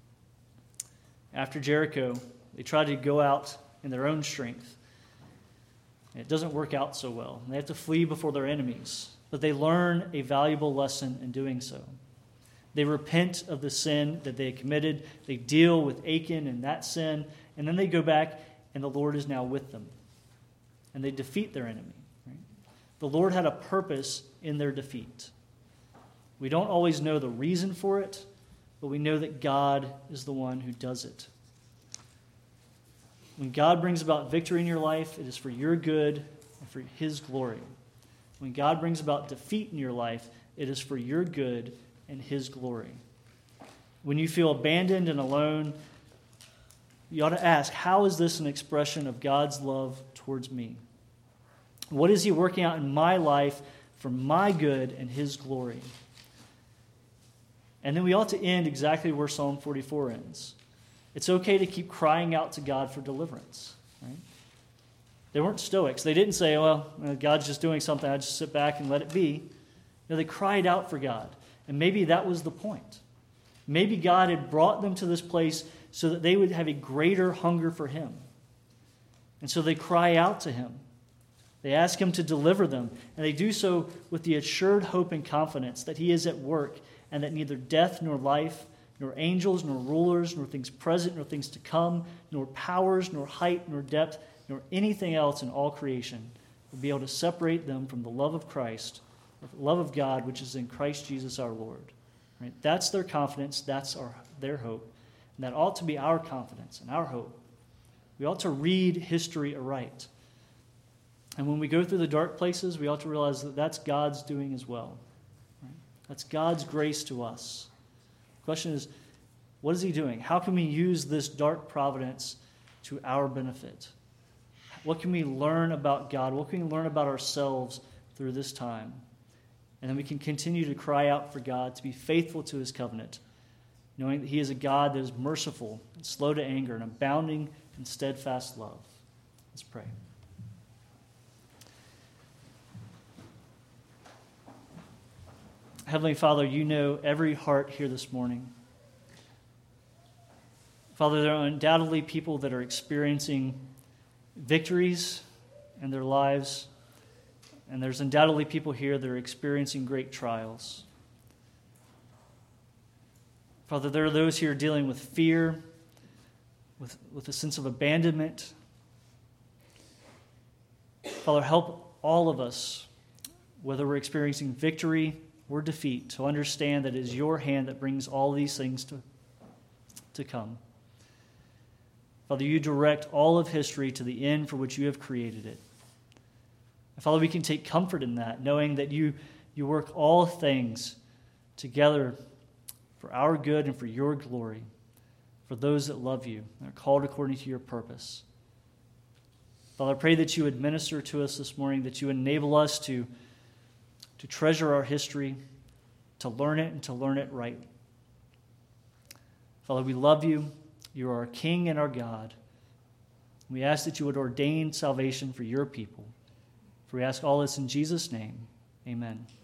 after Jericho, they tried to go out in their own strength. And it doesn't work out so well. They have to flee before their enemies. But they learn a valuable lesson in doing so. They repent of the sin that they had committed. They deal with Achan and that sin. And then they go back, and the Lord is now with them. And they defeat their enemy. Right? The Lord had a purpose in their defeat. We don't always know the reason for it, but we know that God is the one who does it. When God brings about victory in your life, it is for your good and for His glory. When God brings about defeat in your life, it is for your good and His glory. When you feel abandoned and alone, you ought to ask, how is this an expression of God's love towards me? What is He working out in my life for my good and His glory? And then we ought to end exactly where Psalm 44 ends. It's okay to keep crying out to God for deliverance. Right? They weren't Stoics. They didn't say, well, God's just doing something, I just sit back and let it be. No, they cried out for God. And maybe that was the point. Maybe God had brought them to this place so that they would have a greater hunger for Him. And so they cry out to Him. They ask Him to deliver them. And they do so with the assured hope and confidence that He is at work and that neither death nor life, nor angels, nor rulers, nor things present, nor things to come, nor powers, nor height, nor depth, nor anything else in all creation will be able to separate them from the love of Christ, the love of God, which is in Christ Jesus our Lord. Right? That's their confidence. That's their hope. And that ought to be our confidence and our hope. We ought to read history aright. And when we go through the dark places, we ought to realize that that's God's doing as well. Right? That's God's grace to us. The question is, what is He doing? How can we use this dark providence to our benefit? What can we learn about God? What can we learn about ourselves through this time? And then we can continue to cry out for God to be faithful to His covenant, knowing that He is a God that is merciful and slow to anger and abounding in steadfast love. Let's pray. Heavenly Father, You know every heart here this morning. Father, there are undoubtedly people that are experiencing victories in their lives, and there's undoubtedly people here that are experiencing great trials. Father, there are those here dealing with fear, with a sense of abandonment. Father, help all of us, whether we're experiencing victory or defeat, to understand that it is Your hand that brings all these things to come. Father, You direct all of history to the end for which You have created it. And Father, we can take comfort in that, knowing that You work all things together for our good and for Your glory, for those that love You and are called according to Your purpose. Father, I pray that You would minister to us this morning, that You enable us to treasure our history, to learn it and to learn it right. Father, we love You. You are our King and our God. We ask that You would ordain salvation for Your people. For we ask all this in Jesus' name. Amen.